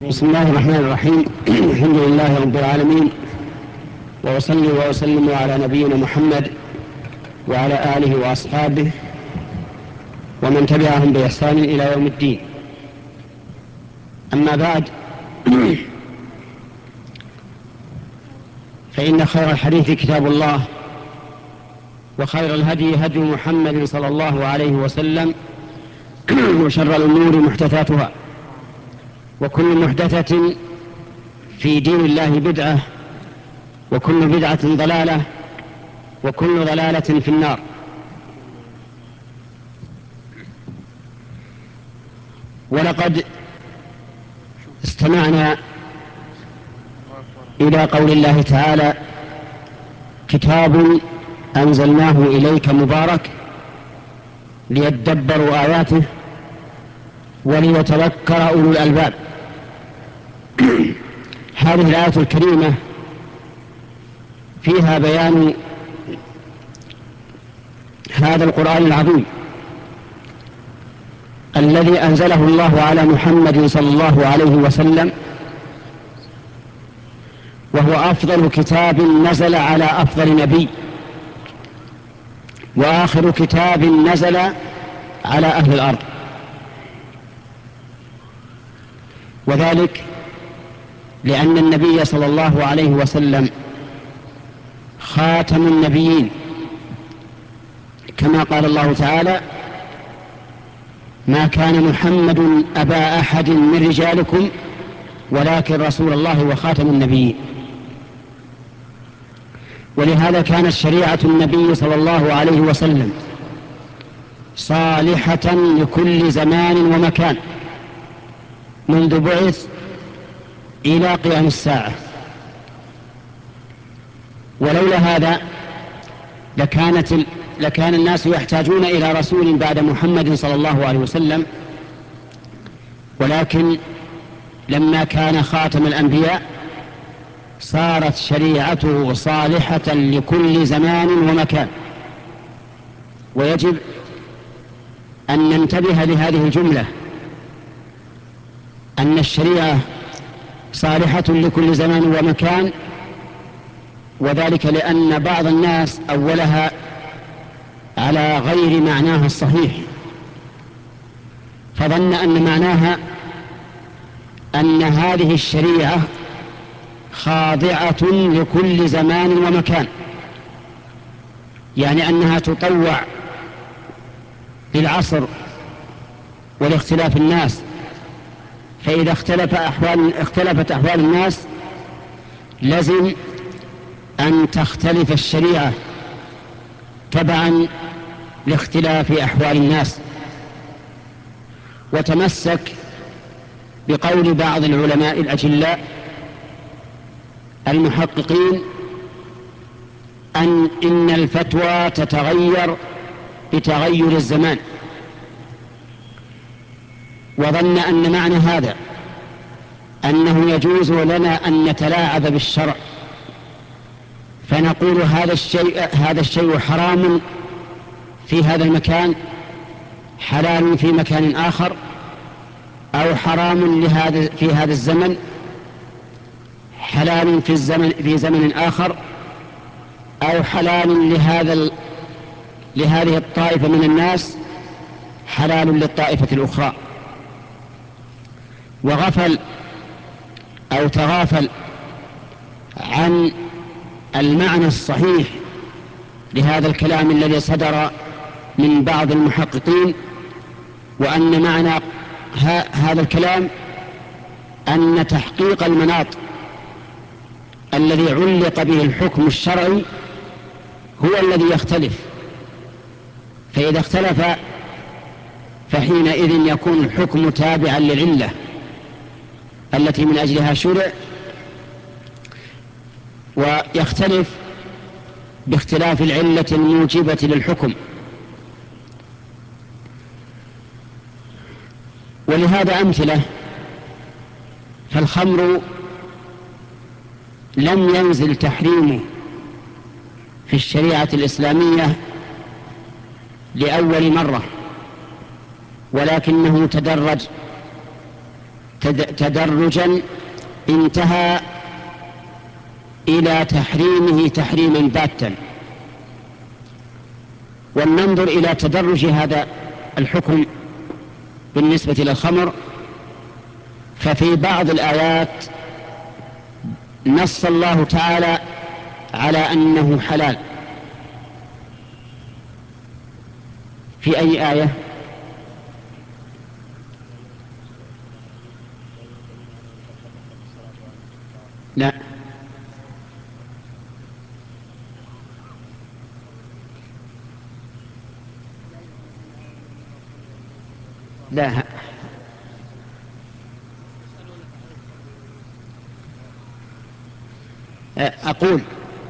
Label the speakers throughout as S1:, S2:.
S1: بسم الله الرحمن الرحيم. الحمد لله رب العالمين، وأصلي وأسلم على نبينا محمد وعلى آله وأصحابه ومن تبعهم بإحسان إلى يوم الدين. أما بعد، فإن خير الحديث كتاب الله، وخير الهدي هدي محمد صلى الله عليه وسلم، وشر الأمور محدثاتها، وكل محدثة في دين الله بدعة، وكل بدعة ضلالة، وكل ضلالة في النار. ولقد استمعنا إلى قول الله تعالى: كتاب أنزلناه إليك مبارك ليدبروا آياته وليتذكر أولو الألباب. هذه الآية الكريمة فيها بيان هذا القرآن العظيم الذي أنزله الله على محمد صلى الله عليه وسلم، وهو أفضل كتاب نزل على أفضل نبي، وآخر كتاب نزل على أهل الأرض. وذلك لأن النبي صلى الله عليه وسلم خاتم النبيين، كما قال الله تعالى: ما كان محمد أبا أحد من رجالكم ولكن رسول الله وخاتم النبيين. ولهذا كانت شريعة النبي صلى الله عليه وسلم صالحة لكل زمان ومكان منذ بعث إلى قيام الساعة. ولولا هذا لكان الناس يحتاجون إلى رسول بعد محمد صلى الله عليه وسلم، ولكن لما كان خاتم الأنبياء صارت شريعته صالحة لكل زمان ومكان. ويجب أن ننتبه لهذه الجملة، أن الشريعة صالحة لكل زمان ومكان، وذلك لأن بعض الناس أولها على غير معناها الصحيح، فظن أن معناها أن هذه الشريعة خاضعة لكل زمان ومكان، يعني أنها تطوع للعصر ولاختلاف الناس. فإذا اختلفت أحوال الناس لازم أن تختلف الشريعة تبعا لاختلاف أحوال الناس. وتمسك بقول بعض العلماء الأجلاء المحققين إن الفتوى تتغير بتغير الزمان، وظن أن معنى هذا أنه يجوز لنا أن نتلاعب بالشرع، فنقول هذا الشيء حرام في هذا المكان، حلال في مكان آخر، أو حرام في هذا الزمن، حلال في زمن آخر، أو حلال لهذه الطائفة من الناس، حلال للطائفة الأخرى. وغفل أو تغافل عن المعنى الصحيح لهذا الكلام الذي صدر من بعض المحققين، وأن معنى هذا الكلام أن تحقيق المناط الذي علق به الحكم الشرعي هو الذي يختلف. فإذا اختلف فحينئذ يكون الحكم تابعا للعلة التي من أجلها شرع، ويختلف باختلاف العلة الموجبة للحكم. ولهذا أمثلة: فالخمر لم ينزل تحريمه في الشريعة الإسلامية لأول مرة، ولكنه تدرج تدرجا انتهى إلى تحريمه تحريما باتا. ولننظر إلى تدرج هذا الحكم بالنسبة للخمر. ففي بعض الآيات نص الله تعالى على أنه حلال. في أي آية؟ لا، لا، أقول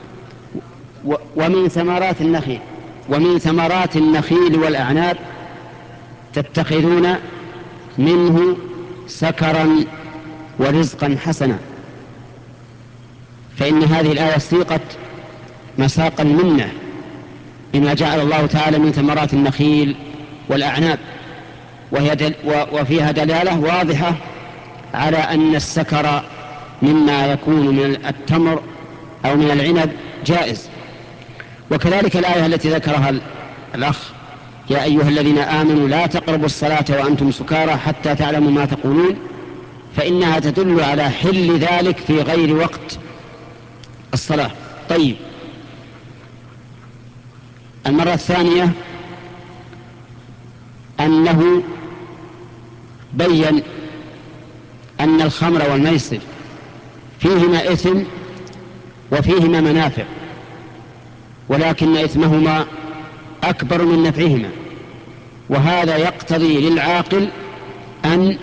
S1: ومن ثمرات النخيل والأعناب تتخذون منه سكرا ورزقا حسنا. فإن هذه الآية سيقت مساق المنة بما جعل الله تعالى من ثمرات النخيل والأعناب، وفيها دلالة واضحة على أن السكر مما يكون من التمر أو من العنب جائز. وكذلك الآية التي ذكرها الأخ: يا أيها الذين آمنوا لا تقربوا الصلاة وأنتم سكارى حتى تعلموا ما تقولون، فإنها تدل على حل ذلك في غير وقت الصلاة. طيب، المرة الثانية أنه بين أن الخمر والميسر فيهما إثم وفيهما منافع، ولكن إثمهما أكبر من نفعهما، وهذا يقتضي للعاقل أن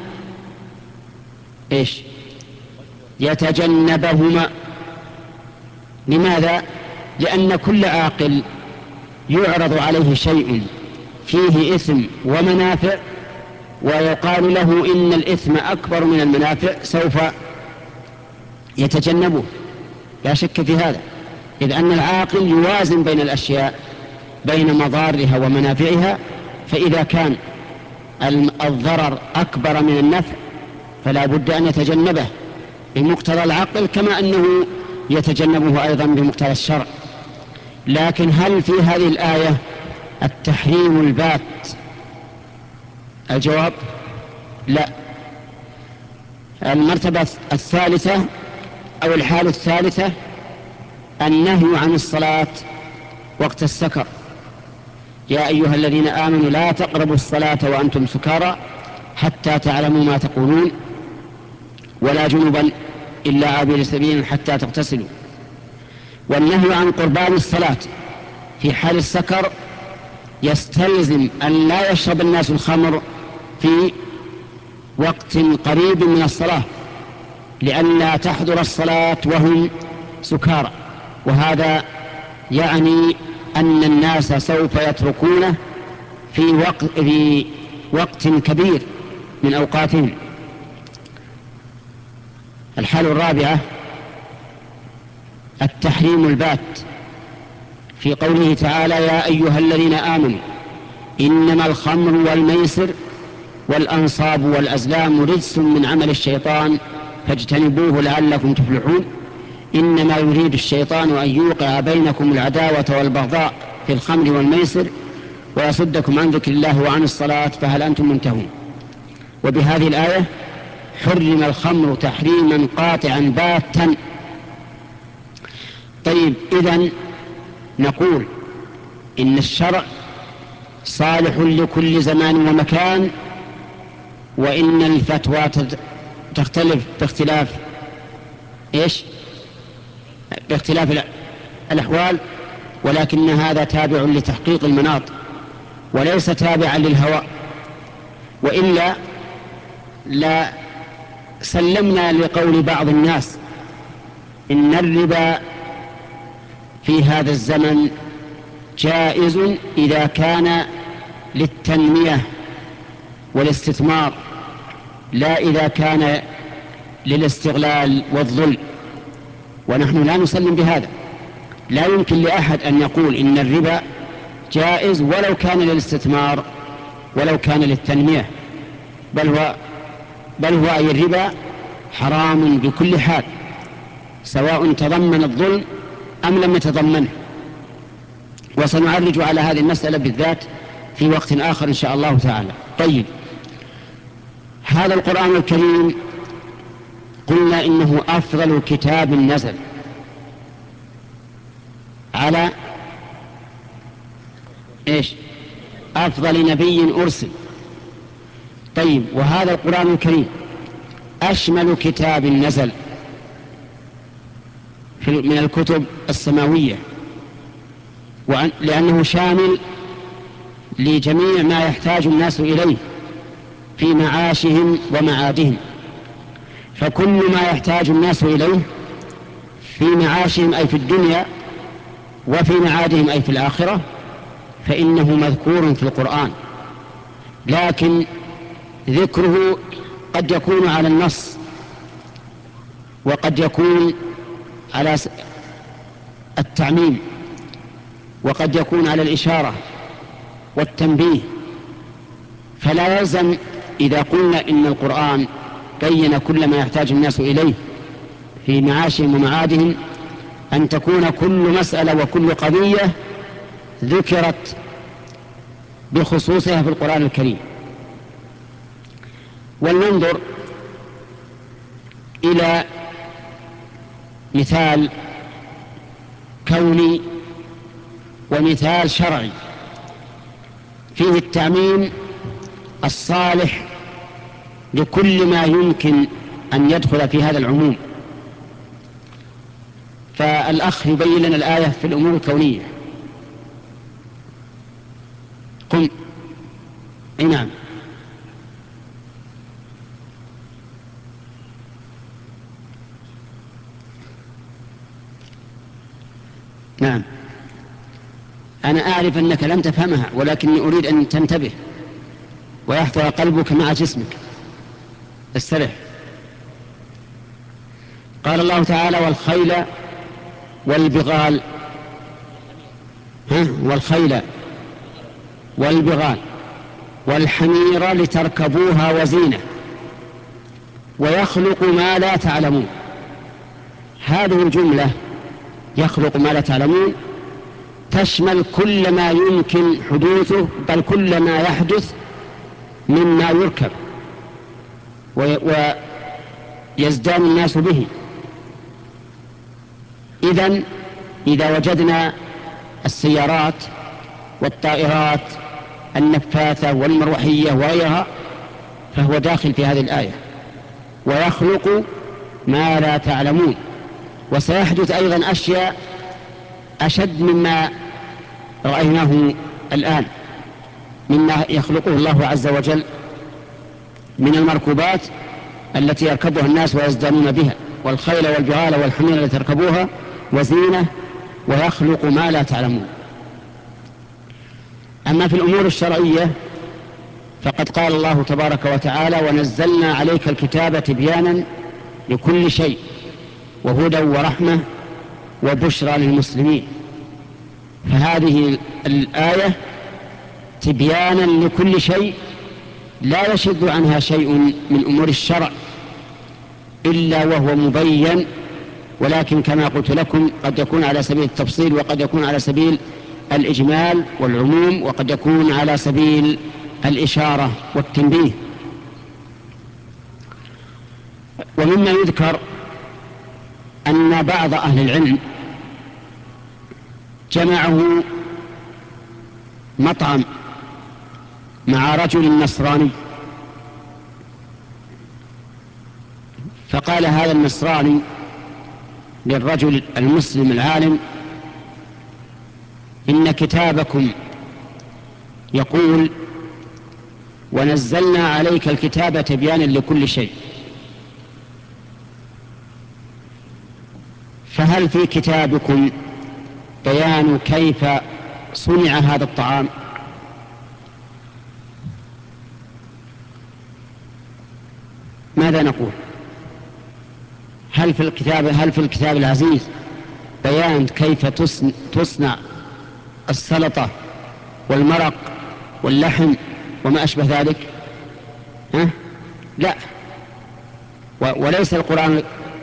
S1: يتجنبهما. لماذا؟ لأن كل عاقل يعرض عليه شيء فيه إثم ومنافع ويقال له إن الإثم أكبر من المنافع، سوف يتجنبه، لا شك في هذا، إذ أن العاقل يوازن بين الأشياء، بين مضارها ومنافعها. فإذا كان الضرر أكبر من النفع فلا بد أن يتجنبه بمقتضى العقل، كما أنه يتجنبه أيضا بمقتضى الشرع. لكن هل في هذه الآية التحريم البات؟ الجواب: لا. المرتبة الثالثة أو الحالة الثالثة النهي عن الصلاة وقت السكر. يا أيها الذين آمنوا لا تقربوا الصلاة وأنتم سكارى حتى تعلموا ما تقولون ولا جنبا إلا عابر سبيل حتى تغتسلوا. والنهي عن قربان الصلاة في حال السكر يستلزم أن لا يشرب الناس الخمر في وقت قريب من الصلاة، لئلا تحضر الصلاة وهم سكارى، وهذا يعني أن الناس سوف يتركونه في وقت كبير من أوقاتهم. الحالة الرابعة التحريم البات في قوله تعالى: يا أيها الذين آمنوا إنما الخمر والميسر والأنصاب والأزلام رجس من عمل الشيطان فاجتنبوه لعلكم تفلحون. إنما يريد الشيطان أن يوقع بينكم العداوة والبغضاء في الخمر والميسر ويصدكم عن ذكر الله وعن الصلاة فهل أنتم منتهون. وبهذه الآية حرم الخمر تحريما قاطعا باتا. طيب، إذن نقول إن الشرع صالح لكل زمان ومكان، وإن الفتوى تختلف باختلاف الأحوال، ولكن هذا تابع لتحقيق المناط وليس تابعا للهوى، وإلا لا سلمنا لقول بعض الناس إن الربا في هذا الزمن جائز إذا كان للتنمية والاستثمار، لا إذا كان للاستغلال والظلم. ونحن لا نسلم بهذا. لا يمكن لأحد أن يقول إن الربا جائز ولو كان للاستثمار ولو كان للتنمية، بل هو بل هو أي الربا حرام بكل حال، سواء تضمن الظلم أم لم يتضمنه. وسنعرج على هذه المسألة بالذات في وقت آخر إن شاء الله تعالى. طيب، هذا القرآن الكريم قلنا إنه أفضل كتاب نزل على إيش؟ أفضل نبي أرسل. طيب، وهذا القرآن الكريم أشمل كتاب نزل من الكتب السماوية، لأنه شامل لجميع ما يحتاج الناس إليه في معاشهم ومعادهم. فكل ما يحتاج الناس إليه في معاشهم أي في الدنيا، وفي معادهم أي في الآخرة، فإنه مذكور في القرآن. لكن ذكره قد يكون على النص، وقد يكون على التعميم، وقد يكون على الإشارة والتنبيه. فلا يلزم إذا قلنا إن القرآن بين كل ما يحتاج الناس إليه في معاشهم ومعادهم أن تكون كل مسألة وكل قضية ذكرت بخصوصها في القرآن الكريم. ولننظر إلى مثال كوني ومثال شرعي فيه التعميم الصالح لكل ما يمكن أن يدخل في هذا العموم. فالأخ يبين لنا الآية في الأمور الكونية. قم. نعم. نعم، أنا أعرف أنك لم تفهمها، ولكني أريد أن تنتبه ويحضر قلبك مع جسمك. استرح. قال الله تعالى: والخيل والبغال. والخيل والبغال والحمير لتركبوها وزينة ويخلق ما لا تعلمون. هذه الجملة يخلق ما لا تعلمون تشمل كل ما يمكن حدوثه، بل كل ما يحدث مما يركب ويزدان الناس به. إذن إذا وجدنا السيارات والطائرات النفاثة والمروحية وغيرها فهو داخل في هذه الآية. ويخلق ما لا تعلمون. وسيحدث أيضا أشياء أشد مما رأيناه الآن، مما يخلقه الله عز وجل من المركوبات التي يركبها الناس ويزدانون بها. والخيل والبغال والحمير لتركبوها وزينة ويخلق ما لا تعلمون. أما في الأمور الشرعية فقد قال الله تبارك وتعالى: ونزلنا عليك الكتاب تبيانا لكل شيء وهدى ورحمة وبشرى للمسلمين. فهذه الآية تبيانا لكل شيء لا يشذ عنها شيء من أمور الشرع إلا وهو مبين، ولكن كما قلت لكم قد يكون على سبيل التفصيل، وقد يكون على سبيل الإجمال والعموم، وقد يكون على سبيل الإشارة والتنبيه. ومما يذكر أن بعض أهل العلم جمعه مطعم مع رجل نصراني، فقال هذا النصراني للرجل المسلم العالم: إن كتابكم يقول ونزلنا عليك الكتاب تبيانا لكل شيء، فهل في كتابكم بيان كيف صنع هذا الطعام؟ ماذا نقول؟ هل في الكتاب العزيز بيان كيف تصنع السلطة والمرق واللحم وما أشبه ذلك؟ لا، وليس القرآن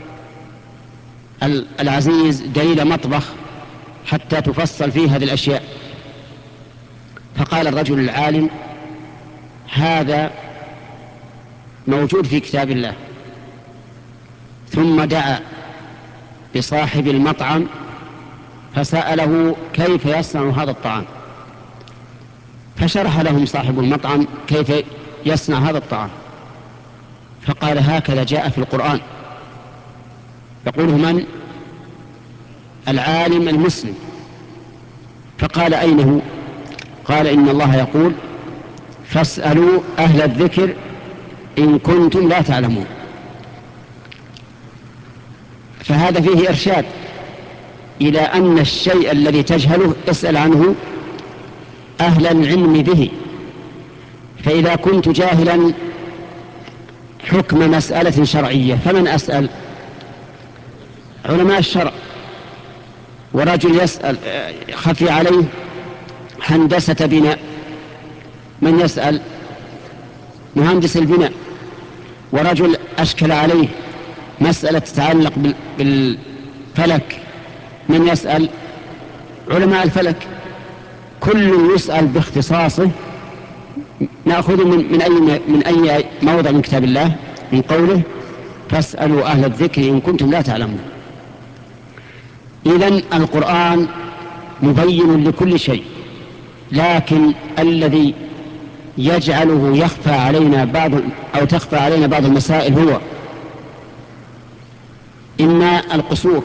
S1: العزيز دليل مطبخ حتى تفصل فيه هذه الأشياء. فقال الرجل العالم: هذا موجود في كتاب الله. ثم دعا بصاحب المطعم فسأله كيف يصنع هذا الطعام، فشرح لهم صاحب المطعم كيف يصنع هذا الطعام، فقال: هكذا جاء في القرآن. يقوله من؟ العالم المسلم. فقال: أين هو؟ قال: إن الله يقول: فاسألوا أهل الذكر إن كنتم لا تعلمون. فهذا فيه إرشاد إلى أن الشيء الذي تجهله اسأل عنه أهل العلم به. فإذا كنت جاهلا حكم مسألة شرعية فمن أسأل؟ علماء الشرع. ورجل يسأل خفي عليه هندسة بناء، من يسأل؟ مهندس البناء. ورجل أشكل عليه مسألة تتعلق بالفلك، من يسأل؟ علماء الفلك. كل يسأل باختصاصه. نأخذ من أي موضع من كتاب الله؟ من قوله: فاسألوا أهل الذكر إن كنتم لا تعلمون. إذن القرآن مبين لكل شيء، لكن الذي يجعله يخفى علينا أو تخفى علينا بعض المسائل هو إما القصور،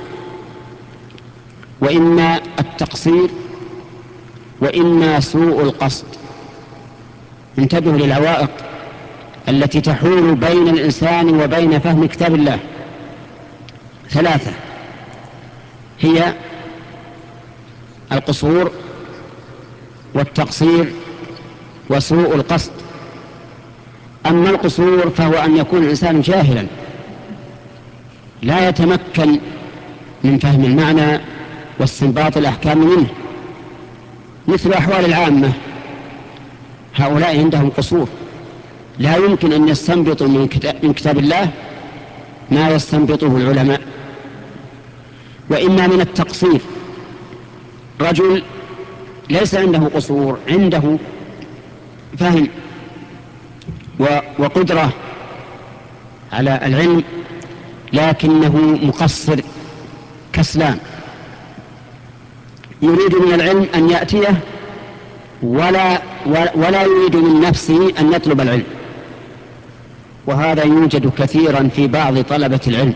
S1: وإما التقصير، وإما سوء القصد. انتبهوا للعوائق التي تحول بين الإنسان وبين فهم كتاب الله. 3 هي القصور والتقصير وسوء القصد. أما القصور فهو أن يكون الإنسان جاهلا لا يتمكن من فهم المعنى واستنباط الأحكام منه، مثل أحوال العامة. هؤلاء عندهم قصور، لا يمكن أن يستنبطوا من كتاب الله ما يستنبطه العلماء. وإما من التقصير، رجل ليس عنده قصور، عنده فهم وقدرة على العلم، لكنه مقصر كسلان، يريد من العلم أن يأتيه ولا يريد من نفسه أن يطلب العلم. وهذا يوجد كثيرا في بعض طلبة العلم،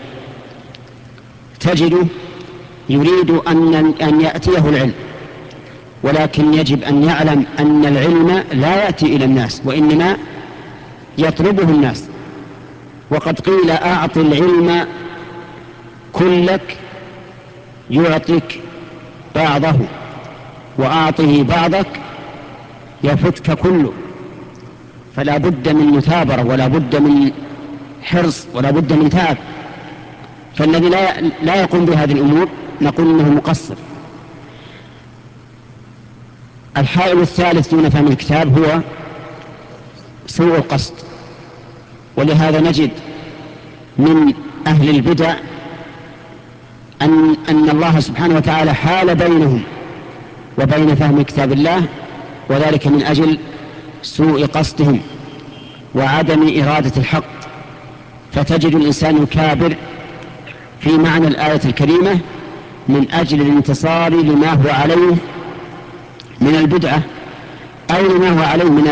S1: تجده يريد أن يأتيه العلم، ولكن يجب أن يعلم أن العلم لا يأتي إلى الناس، وإنما يطلبه الناس. وقد قيل: أعط العلم كلك يعطيك بعضه، وأعطه بعضك يفتك كله. فلا بد من مثابرة، ولا بد من حرص، ولا بد من تعب. فالذي لا يقوم بهذه الأمور نقول إنه مقصر. الحائل الثالث دون فهم الكتاب هو سوء القصد. ولهذا نجد من أهل البدع أن الله سبحانه وتعالى حال بينهم وبين فهم كتاب الله، وذلك من أجل سوء قصدهم وعدم إرادة الحق. فتجد الإنسان يكابر في معنى الآية الكريمة من أجل الانتصار لما هو عليه من البدعة، أو لما هو عليه من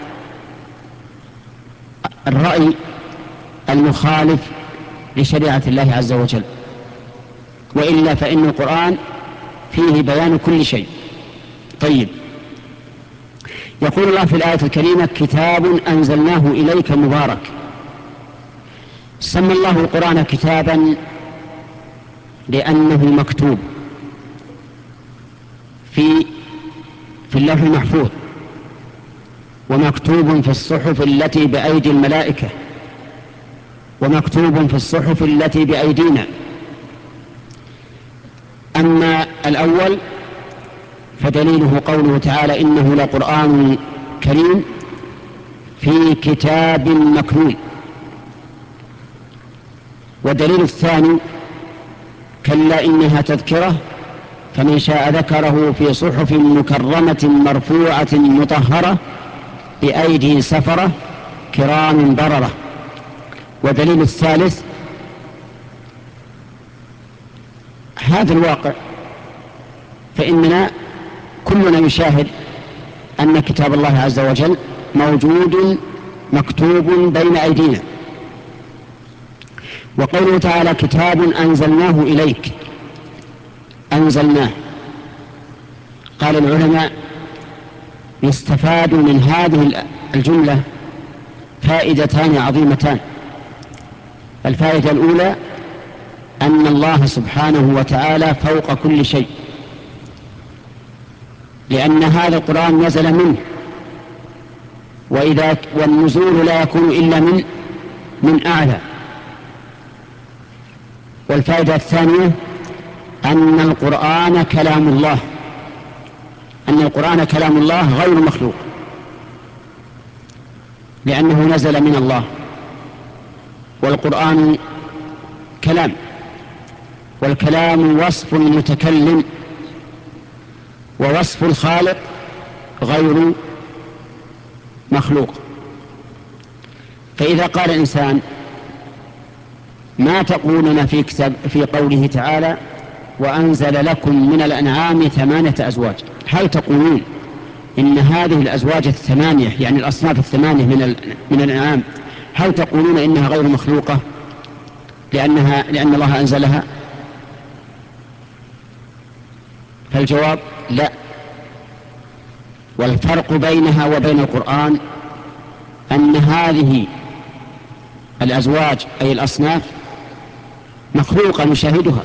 S1: الرأي المخالف لشريعة الله عز وجل. وإلا فإن القرآن فيه بيان كل شيء. طيب، يقول الله في الآية الكريمة: كتاب أنزلناه إليك مبارك. سمى الله القرآن كتابا لأنه مكتوب في اللوح المحفوظ، ومكتوب في الصحف التي بأيدي الملائكة، ومكتوب في الصحف التي بأيدينا. أما الأول فدليله قوله تعالى: إنه لقرآن كريم في كتاب مكنون. والدليل الثاني: كلا إنها تذكرة فمن شاء ذكره في صحف مكرمة مرفوعة مطهرة بأيدي سفرة كرام بررة. والدليل الثالث: هذا الواقع، فإننا كلنا يشاهد أن كتاب الله عز وجل موجود مكتوب بين أيدينا. وقوله تعالى: كتاب أنزلناه إليك، أنزلناه، قال العلماء: يستفاد من هذه الجملة فائدتان عظيمتان. الفائدة الأولى: أن الله سبحانه وتعالى فوق كل شيء، لأن هذا القرآن نزل منه، والنزول لا يكون إلا من أعلى. والفائدة الثانية: أن القرآن كلام الله، أن القرآن كلام الله غير مخلوق، لأنه نزل من الله، والقرآن كلام، والكلام وصف المتكلم، ووصف الخالق غير مخلوق. فإذا قال إنسان: ما تقولون في قوله تعالى: وأنزل لكم من الأنعام 8 أزواج، هل تقولون إن هذه الأزواج 8، يعني الأصناف 8 من الأنعام، هل تقولون إنها غير مخلوقة لأن الله أنزلها؟ فالجواب: لا. والفرق بينها وبين القرآن أن هذه الأزواج أي الأصناف مخلوقة نشاهدها،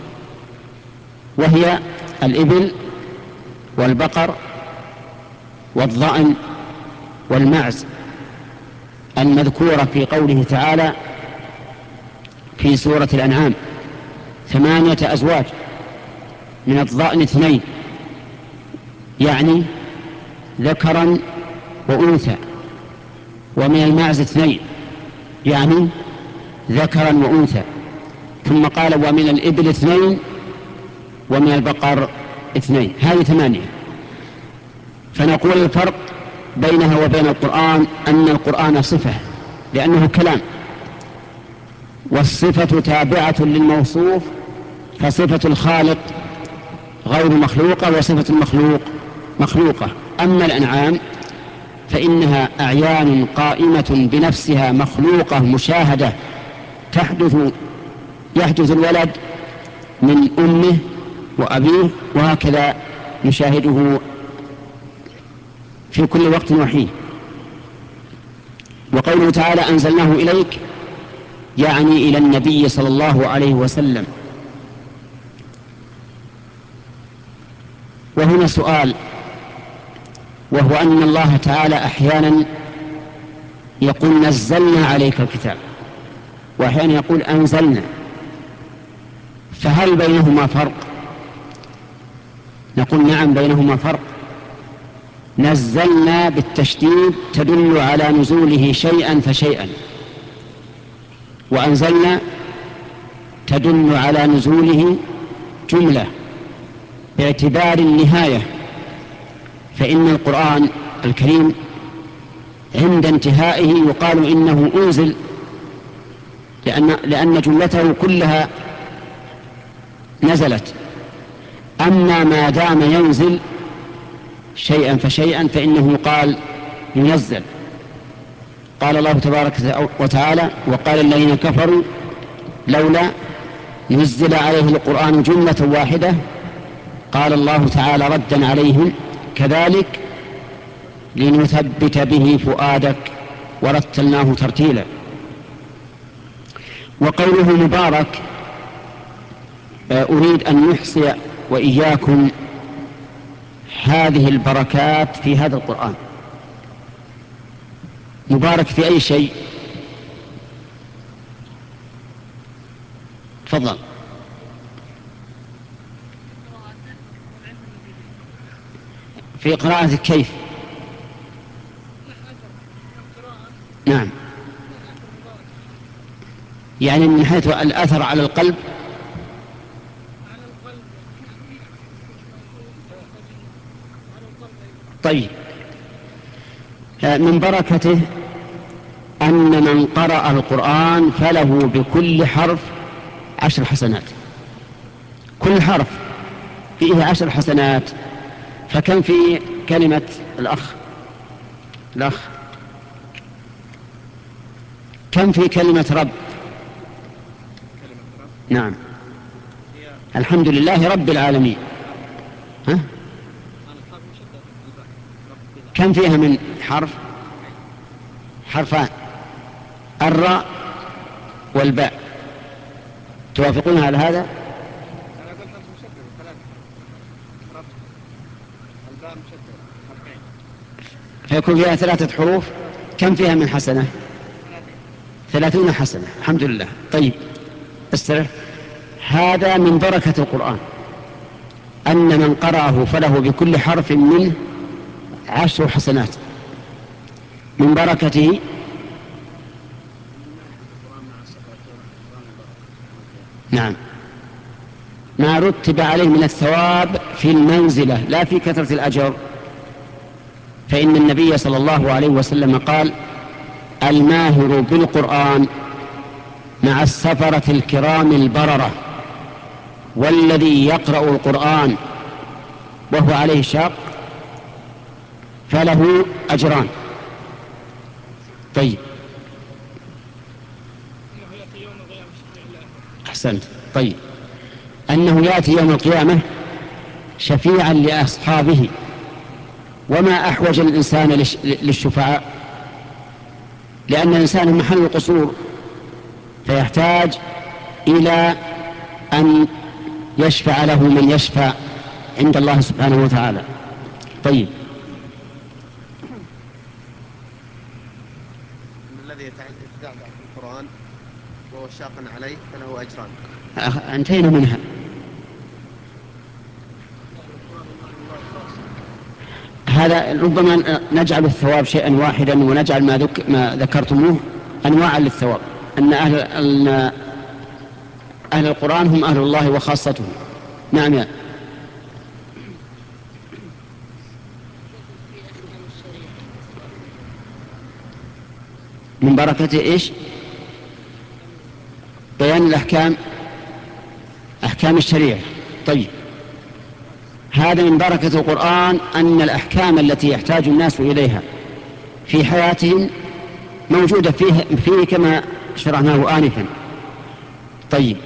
S1: وهي الإبل والبقر والضأن والمعز، المذكورة في قوله تعالى في سورة الأنعام: 8 أزواج، من الضأن 2، يعني ذكرا وأنثى، ومن المعز 2، يعني ذكرا وأنثى، ثم قال: ومن الإبل 2، ومن البقر 2، هذه 8. فنقول الفرق بينها وبين القرآن أن القرآن صفة لأنه كلام، والصفة تابعة للموصوف، فصفة الخالق غير مخلوقة وصفة المخلوق مخلوقة. أما الأنعام فإنها أعيان قائمة بنفسها مخلوقة مشاهدة، يحدث الولد من أمه وأبيه، وهكذا نشاهده في كل وقت وحين. وقوله تعالى: أنزلناه إليك، يعني إلى النبي صلى الله عليه وسلم. وهنا سؤال، وهو أن الله تعالى أحيانا يقول: نزلنا عليك الكتاب، وأحيانا يقول: أنزلنا، فهل بينهما فرق؟ نقول: نعم، بينهما فرق. نزلنا بالتشديد تدل على نزوله شيئا فشيئا، وأنزلنا تدل على نزوله جملة باعتبار النهاية. فإن القرآن الكريم عند انتهائه يقال إنه أنزل، لأن جملته كلها نزلت. أما ما دام ينزل شيئا فشيئا فإنه يقال ينزل. قال الله تبارك وتعالى: وقال الذين كفروا لولا نزل عليه القرآن جملة واحدة. قال الله تعالى ردا عليهم: كذلك لنثبت به فؤادك ورتلناه ترتيلا. وقوله مبارك: أريد أن نحصي وإياكم هذه البركات في هذا القرآن. مبارك في أي شيء؟ تفضل. في قراءة كيف؟ نعم. يعني من حيث الأثر على القلب. طيب، من بركته أن من قرأ القرآن فله بكل حرف 10 حسنات. كل حرف فيه 10 حسنات. فكم في كلمة الأخ كم في كلمة رب؟ نعم، الحمد لله رب العالمين. ها؟ كم فيها من حرف؟ حرفان، الراء والباء. توافقون على هذا؟
S2: أنا قلت مشدد 3 حرف، الباء مشدد حرفين،
S1: فيكون فيها 3 حروف. كم فيها من حسنة؟ 30 حسنة. الحمد لله. طيب استرح. هذا من بركة القرآن أن من قرأه فله بكل حرف منه 10 حسنات. من بركته نعم ما رتب عليه من الثواب في المنزلة لا في كثرة الأجر. فإن النبي صلى الله عليه وسلم قال: الماهر بالقرآن مع السفرة الكرام البررة، والذي يقرأ القرآن وهو عليه شاق فله أجران. طيب، أحسنت. طيب، أنه يأتي يوم القيامة شفيعا لأصحابه. وما أحوج الإنسان للشفعاء؟ لأن الإنسان محل القصور، فيحتاج إلى أن يشفع له من يشفع عند الله سبحانه وتعالى. طيب،
S2: الذي يتدعبع في القرآن وهو شاق عليه فله أجران.
S1: انتهينا منها. هذا ربما نجعل الثواب شيئا واحدا، ونجعل ما ذكرتموه أنواعا للثواب. أن أهل القرآن هم أهل الله وخاصته. نعم يا من بركته إيش؟ بيان الأحكام، أحكام الشريعة. طيب، هذا من بركة القرآن أن الأحكام التي يحتاج الناس إليها في حياتهم موجودة فيه كما شرعناه آنفا. طيب،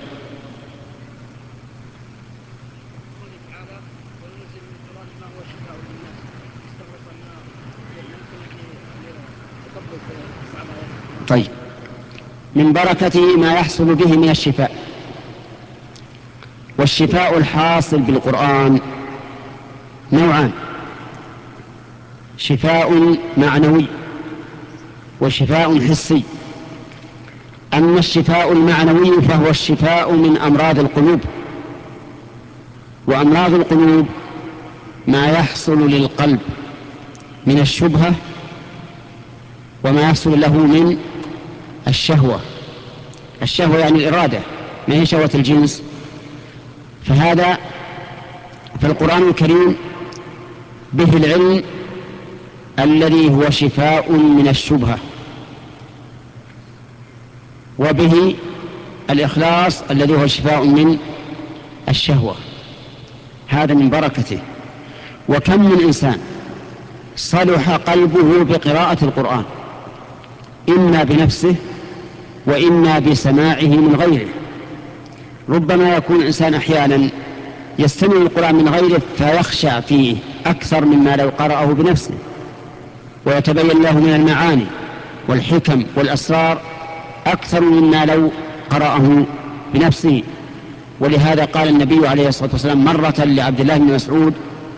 S1: طيب، من بركته ما يحصل به من الشفاء. والشفاء الحاصل بالقرآن نوعان: شفاء معنوي وشفاء حسي. أما الشفاء المعنوي فهو الشفاء من أمراض القلوب. وأمراض القلوب ما يحصل للقلب من الشبهة، وما يحصل له من الشهوة. الشهوة يعني الإرادة، ما هي شهوة الجنس. فهذا في القرآن الكريم به العلم الذي هو شفاء من الشبهة، وبه الإخلاص الذي هو شفاء من الشهوة. هذا من بركته. وكم من إنسان صلح قلبه بقراءة القرآن، إما بنفسه وإما بسماعه من غيره. ربما يكون الإنسان أحيانا يستمع القرآن من غيره فيخشع فيه أكثر مما لو قرأه بنفسه، ويتبين له من المعاني والحكم والأسرار أكثر مما لو قرأه بنفسه. ولهذا قال النبي عليه الصلاة والسلام مرة لعبد الله بن مسعود،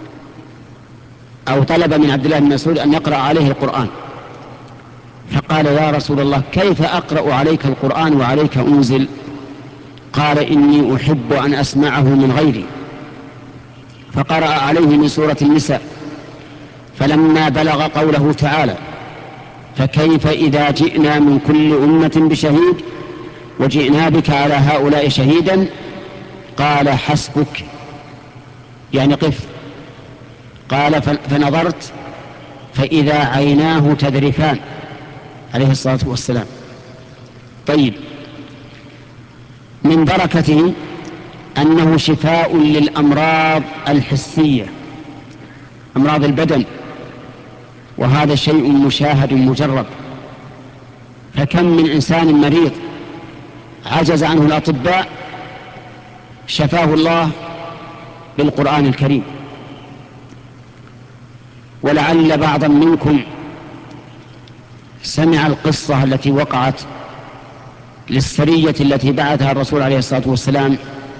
S1: أو طلب من عبد الله بن مسعود أن يقرأ عليه القرآن، فقال: يا رسول الله، كيف أقرأ عليك القرآن وعليك أنزل؟ قال: إني أحب أن أسمعه من غيري. فقرأ عليه من سورة النساء: فلما بلغ قوله تعالى: فكيف إذا جئنا من كل أمة بشهيد وجئنا بك على هؤلاء شهيدا قال حسبك، يعني قف. قال فنظرت فإذا عيناه تذرفان عليه الصلاة والسلام. طيب، من بركته أنه شفاء للأمراض الحسية، أمراض البدن، وهذا شيء مشاهد مجرب. فكم من إنسان مريض عجز عنه الأطباء شفاه الله بالقرآن الكريم. ولعل بعضا منكم سمع القصة التي وقعت للسرية التي بعثها الرسول عليه الصلاة والسلام،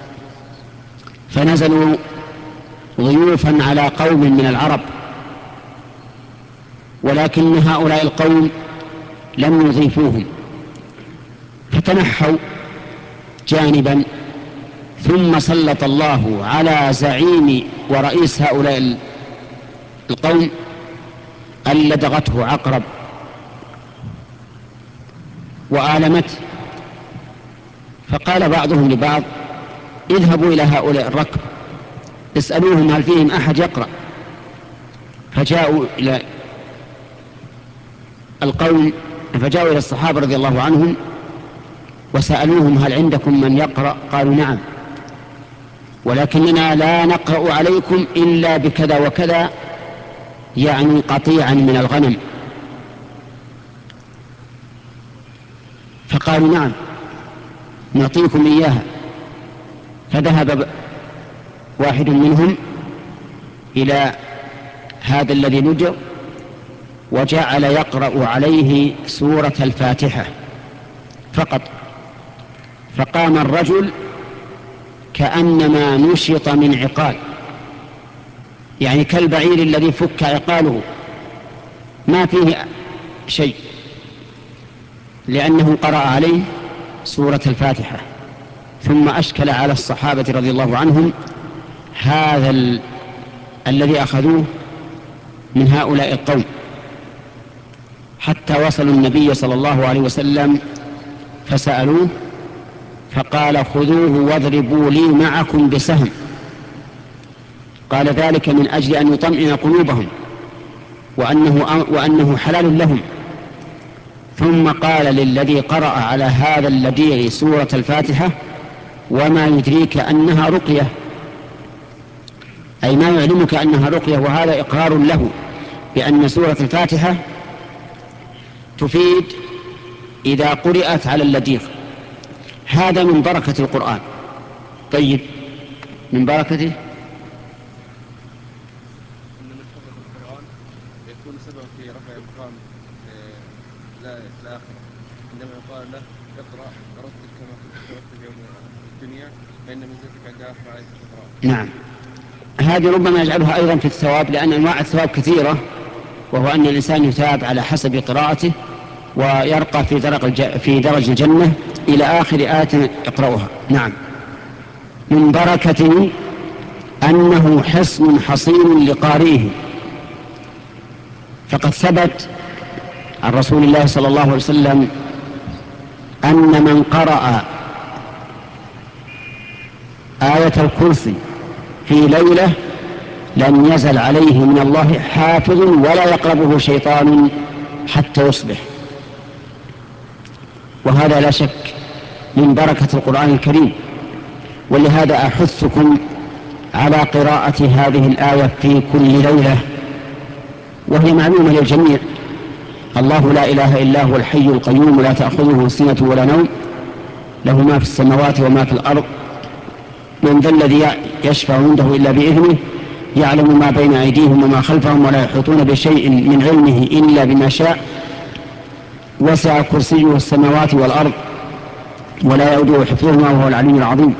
S1: فنزلوا ضيوفا على قوم من العرب، ولكن هؤلاء القوم لم يضيفوهم، فتنحوا جانبا، ثم سلط الله على زعيم ورئيس هؤلاء القوم أن لدغته عقرب وآلمته. فقال بعضهم لبعض: اذهبوا إلى هؤلاء الركب اسألوهم هل فيهم أحد يقرأ. فجاءوا إلى القوم، فجاءوا إلى الصحابة رضي الله عنهم وسألوهم هل عندكم من يقرأ؟ قالوا نعم، ولكننا لا نقرأ عليكم إلا بكذا وكذا، يعني قطيعا من الغنم. فقالوا نعم نعطيكم إياها. فذهب واحد منهم إلى هذا الذي لجأ وجعل يقرأ عليه سورة الفاتحة فقط، فقام الرجل كأنما نشط من عقال، يعني كالبعير الذي فك عقاله ما فيه شيء، لأنه قرأ عليه سورة الفاتحة. ثم أشكل على الصحابة رضي الله عنهم هذا الذي أخذوه من هؤلاء القوم، حتى وصلوا النبي صلى الله عليه وسلم فسألوه، فقال: خذوه واضربوا لي معكم بسهم. قال ذلك من أجل أن يطمئن قلوبهم وأنه حلال لهم. ثم قال للذي قرأ على هذا اللديغ سورة الفاتحة: وما يدريك أنها رقية، أي ما يعلمك أنها رقية. وهذا إقرار له بأن سورة الفاتحة تفيد إذا قرأت على اللديغ. هذا من بركة القرآن. طيب، من بركته
S2: أن من حفظ القرآن يكون سبب في رفع مقام الآخرة، عندما يقال له اقرأ رتل كما كنت ترتل يوم الدنيا فإن منزلتك عند الآخرة عليك تقرأ.
S1: نعم، هذه ربما يجعلها أيضا في الثواب، لأن أنواع الثواب كثيرة، وهو أن الإنسان يثاب على حسب قراءته ويرقى في درج الجنة إلى آخر آية يقرأها. نعم، من بركته أنه حصن حصين لقارئه، فقد ثبت عن رسول الله صلى الله عليه وسلم أن من قرأ آية الكرسي في ليلة لم يزل عليه من الله حافظ ولا يقربه شيطان حتى يصبح. وهذا لا شك من بركة القرآن الكريم، ولهذا أحثكم على قراءة هذه الآية في كل ليلة، وهي معلومة للجميع: الله لا إله إلا هو الحي القيوم لا تأخذه سنة ولا نوم له ما في السماوات وما في الأرض من ذا الذي يشفع عنده إلا بإذنه يعلم ما بين أيديهم وما خلفهم ولا يحيطون بشيء من علمه إلا بما شاء وسع كرسيه السماوات والأرض ولا يؤوده حفظهما وهو العلي العظيم.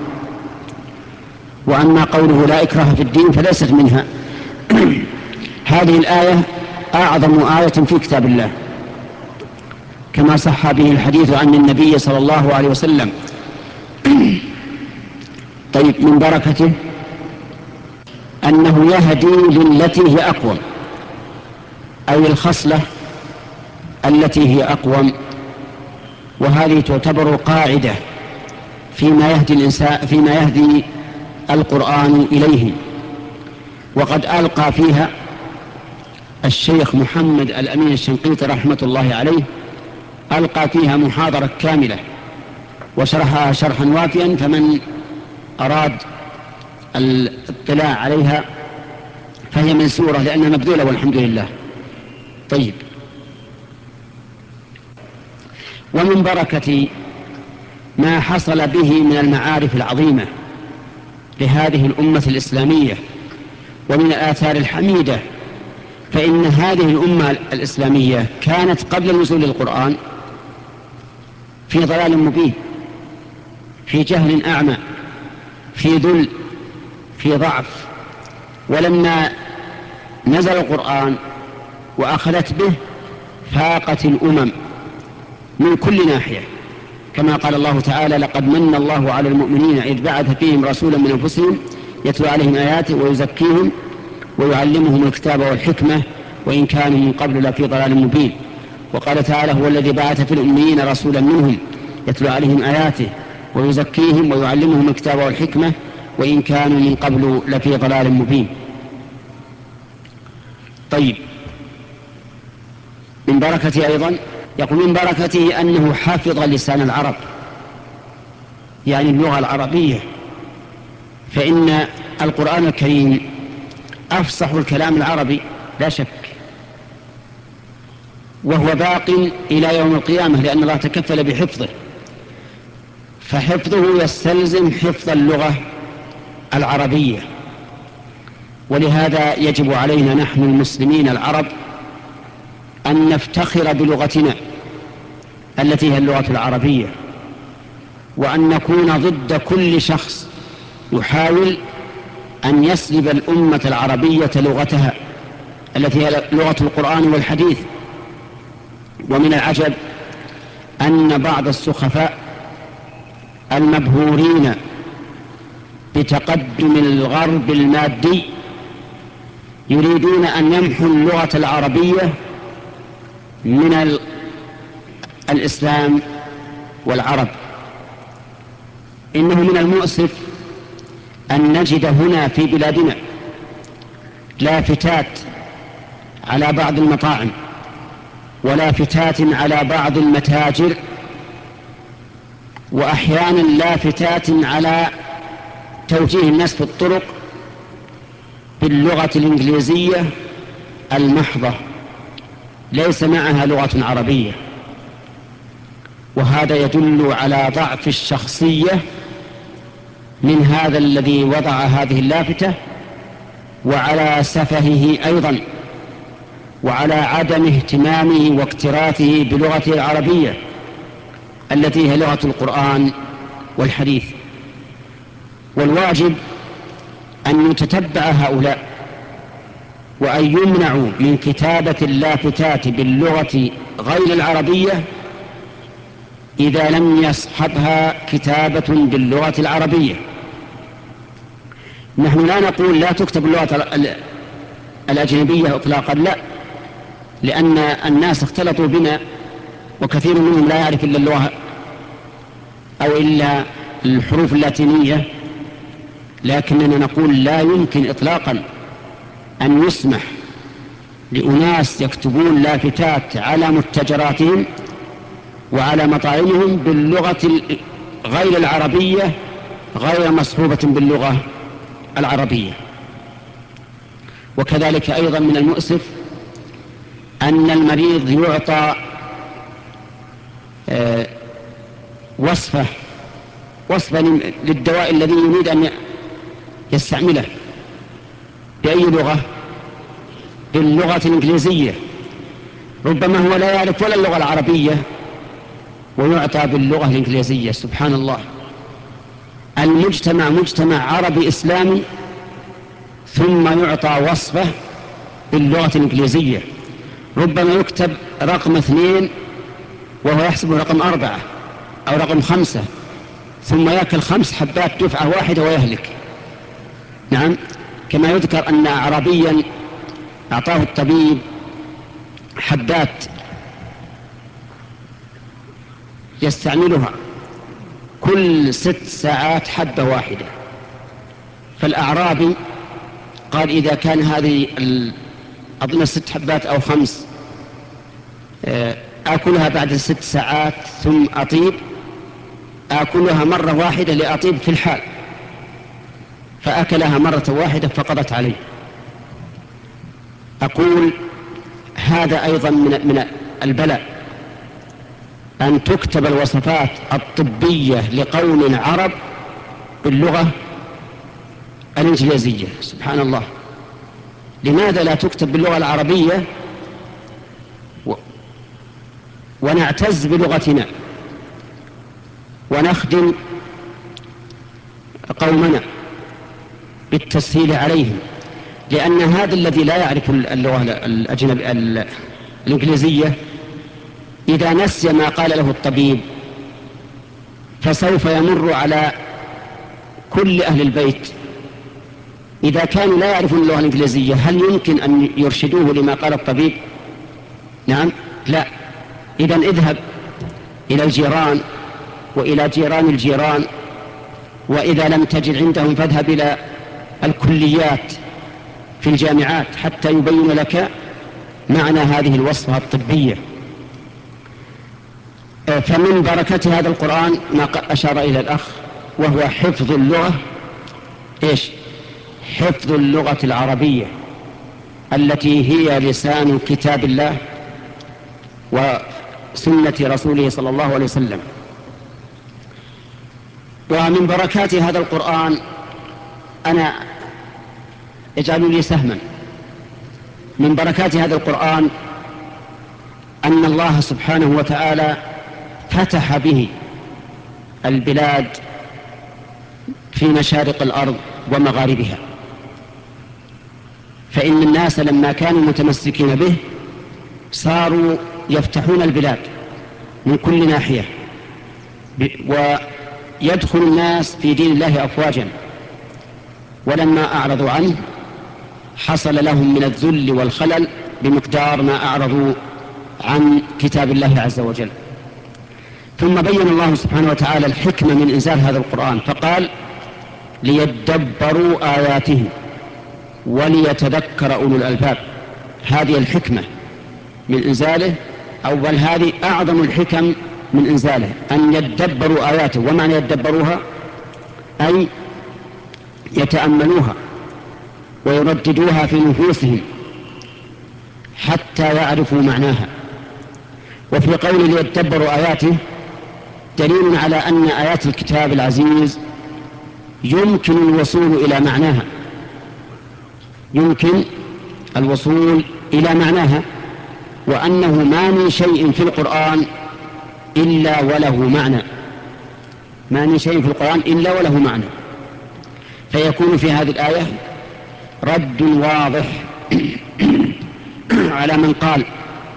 S1: وأما قوله لا إكراه في الدين فليست منها. هذه الآية أعظم آية في كتاب الله، كما صح به الحديث عن النبي صلى الله عليه وسلم. طيب، من بركته أنه يهدي للتي هي أقوم، أي الخصلة التي هي أقوم، وهذه تعتبر قاعدة فيما يهدي القرآن إليهم. وقد ألقى فيها الشيخ محمد الأمين الشنقيطي رحمة الله عليه، ألقى فيها محاضرة كاملة وشرحها شرحا وافيا، فمن أراد الاطلاع عليها فهي منسورة لأنها مبذولة والحمد لله. طيب، ومن بركة ما حصل به من المعارف العظيمة لهذه الأمة الإسلامية ومن الآثار الحميدة، فإن هذه الأمة الإسلامية كانت قبل نزول القرآن في ضلال مبين، في جهل أعمى، في ذل، في ضعف، ولما نزل القرآن وأخذت به فاقت الأمم من كل ناحية، كما قال الله تعالى: لقد من الله على المؤمنين إذ بعث فيهم رسولا من أنفسهم يتلو عليهم آياته ويزكيهم ويعلمهم الكتاب والحكمة وإن كانوا من قبل لفي ضلال مبين. وقال تعالى: هو الذي بعث في الأميين رسولا منهم يتلو عليهم آياته ويزكيهم ويعلمهم الكتاب والحكمة وإن كانوا من قبل لفي ضلال مبين. طيب، من بركته أيضا يقول من بركته أنه حفظ لسان العرب، يعني اللغة العربية، فإن القرآن الكريم أفصح الكلام العربي لا شك، وهو باق إلى يوم القيامة لأن الله تكفل بحفظه، فحفظه يستلزم حفظ اللغة العربية. ولهذا يجب علينا نحن المسلمين العرب أن نفتخر بلغتنا التي هي اللغة العربية، وأن نكون ضد كل شخص يحاول أن يسلب الأمة العربية لغتها التي هي لغة القرآن والحديث. ومن العجب أن بعض السخفاء المبهورين بتقدم الغرب المادي يريدون أن يمحوا اللغة العربية من الإسلام والعرب. إنه من المؤسف أن نجد هنا في بلادنا لافتات على بعض المطاعم ولافتات على بعض المتاجر وأحيانا لافتات على توجيه الناس في الطرق باللغة الإنجليزية المحضة ليس معها لغة عربية، وهذا يدل على ضعف الشخصية من هذا الذي وضع هذه اللافتة، وعلى سفهه أيضا، وعلى عدم اهتمامه واكتراثه بلغته العربية التي هي لغة القرآن والحديث. والواجب أن يتتبع هؤلاء وأن يمنعوا من كتابة اللافتات باللغة غير العربية إذا لم يصحبها كتابة باللغة العربية. نحن لا نقول لا تكتب اللغة الأجنبية إطلاقا، لا، لأن الناس اختلطوا بنا وكثير منهم لا يعرف إلا اللغة أو إلا الحروف اللاتينية، لكننا نقول لا يمكن إطلاقا أن يسمح لأناس يكتبون لافتات على متجراتهم وعلى مطاعمهم باللغة غير العربية غير مصحوبة باللغة العربية. وكذلك أيضا من المؤسف أن المريض يعطى وصفة للدواء الذي يريد أن يستعمله بأي لغة؟ باللغة الإنجليزية، ربما هو لا يعرف ولا اللغة العربية ويعطى باللغة الإنجليزية. سبحان الله، المجتمع مجتمع عربي إسلامي ثم يعطى وصفة باللغة الإنجليزية، ربما يكتب رقم 2 وهو يحسبه رقم 4 أو رقم 5، ثم يأكل 5 حبات دفعة واحدة ويهلك. نعم، كما يذكر أن أعرابيا أعطاه الطبيب حبات يستعملها كل 6 ساعات حبة واحدة. فالأعرابي قال إذا كان هذه أظن 6 حبات أو 5 آكلها بعد 6 ساعات ثم أطيب، آكلها مرة واحدة لأطيب في الحال. فأكلها مرة واحدة فقضت عليه. أقول هذا أيضا من البلاء أن تكتب الوصفات الطبية لقوم عرب باللغة الإنجليزية. سبحان الله، لماذا لا تكتب باللغة العربية ونعتز بلغتنا ونخدم قومنا بالتسهيل عليهم؟ لأن هذا الذي لا يعرف اللغة الإنجليزية إذا نسي ما قال له الطبيب فسوف يمر على كل أهل البيت. إذا كانوا لا يعرفون اللغة الإنجليزية هل يمكن أن يرشدوه لما قال الطبيب؟ نعم، لا. إذن اذهب إلى الجيران وإلى جيران الجيران، وإذا لم تجد عندهم فاذهب إلى الكليات في الجامعات حتى يبين لك معنى هذه الوصفة الطبية. فمن بركة هذا القرآن ما أشار إلى الأخ، وهو حفظ اللغة. إيش؟ حفظ اللغة العربية التي هي لسان كتاب الله وسنة رسوله صلى الله عليه وسلم. ومن بركات هذا القرآن، أنا اجعلوا لي سهما، من بركات هذا القرآن أن الله سبحانه وتعالى فتح به البلاد في مشارق الأرض ومغاربها. فإن الناس لما كانوا متمسكين به صاروا يفتحون البلاد من كل ناحية، ويدخل الناس في دين الله أفواجا، ولما أعرضوا عنه حصل لهم من الذل والخلل بمقدار ما أعرضوا عن كتاب الله عز وجل. ثم بين الله سبحانه وتعالى الحكمة من إنزال هذا القرآن فقال: ليدبروا آياته وليتذكر أولو الألباب. هذه الحكمة من إنزاله، أو بل هذه أعظم الحكم من إنزاله، أن يدبروا آياته. ومعنى يدبروها أي يتأملوها ويرددوها في نفوسهم حتى يعرفوا معناها. وفي قول ليدبروا آياته دليل على أن آيات الكتاب العزيز يمكن الوصول إلى معناها، يمكن الوصول إلى معناها، وأنه ما من شيء في القرآن إلا وله معنى، ما من شيء في القرآن إلا وله معنى. فيكون في هذه الآية رد واضح على من قال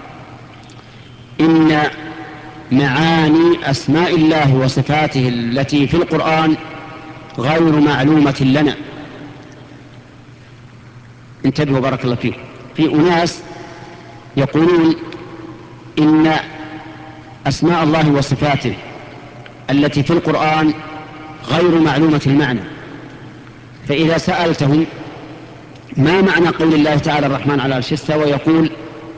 S1: إن معاني أسماء الله وصفاته التي في القرآن غير معلومة لنا. انتبهوا بارك الله فيكم، في أناس يقولون إن أسماء الله وصفاته التي في القرآن غير معلومة المعنى. فإذا سألتهم ما معنى قول الله تعالى الرحمن على العرش استوى، يقول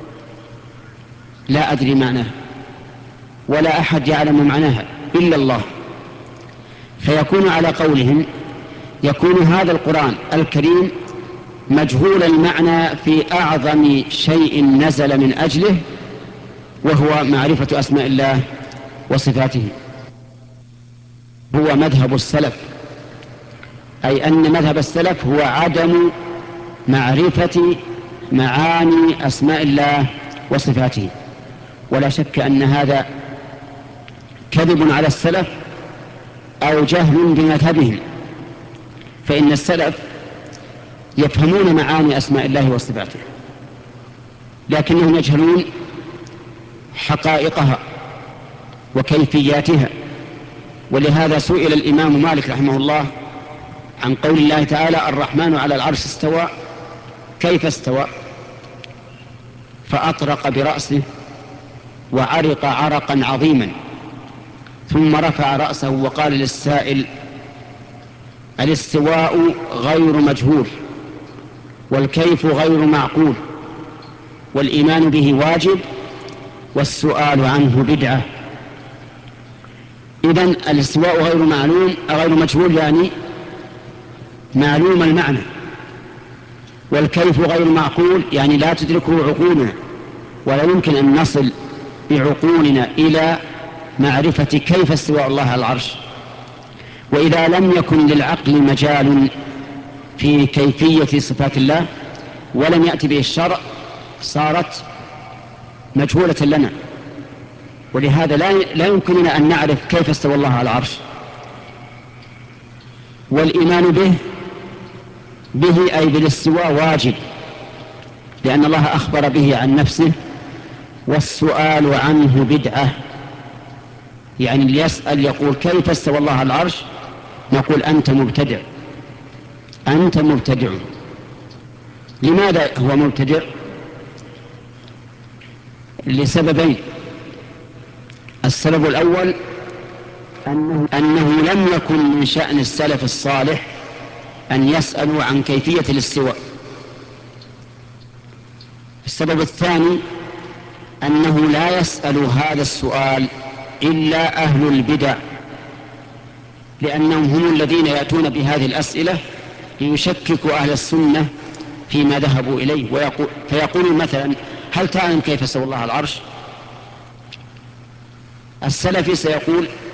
S1: لا أدري معناه ولا أحد يعلم معناها إلا الله. فيكون على قولهم يكون هذا القرآن الكريم مجهول المعنى في أعظم شيء نزل من أجله، وهو معرفة أسماء الله وصفاته. هو مذهب السلف، أي أن مذهب السلف هو عدم معرفة معاني أسماء الله وصفاته. ولا شك أن هذا كذب على السلف أو جهل بمذهبهم، فإن السلف يفهمون معاني أسماء الله وصفاته لكنهم يجهلون حقائقها وكيفياتها. ولهذا سئل الإمام مالك رحمه الله عن قول الله تعالى الرحمن على العرش استوى كيف استوى، فأطرق برأسه وعرق عرقا عظيما، ثم رفع رأسه وقال للسائل: الاستواء غير مجهول، والكيف غير معقول، والإيمان به واجب، والسؤال عنه بدعة. إذن الاستواء غير معلوم غير مجهول، يعني معلوم المعنى، والكيف غير معقول، يعني لا تدركه عقولنا، ولا يمكن أن نصل بعقولنا إلى معرفة كيف استواء الله على العرش. وإذا لم يكن للعقل مجال في كيفية صفات الله ولم يأتي به الشرع صارت مجهولة لنا، ولهذا لا يمكننا أن نعرف كيف استوى الله على العرش. والإيمان به أي بالاستواء واجب، لأن الله أخبر به عن نفسه. والسؤال عنه بدعة، يعني اللي يسأل يقول كيف استوى الله على العرش، نقول أنت مبتدع، أنت مبتدع. لماذا هو مبتدع؟ لسببين. السبب الأول أنه لم يكن من شأن السلف الصالح أن يسألوا عن كيفية الاستواء. السبب الثاني أنه لا يسأل هذا السؤال إلا أهل البدع، لأنهم هم الذين يأتون بهذه الأسئلة ليشككوا أهل السنة فيما ذهبوا إليه، فيقولون مثلا: هل تعلم كيف استوى الله على العرش؟ السلفي سيقول: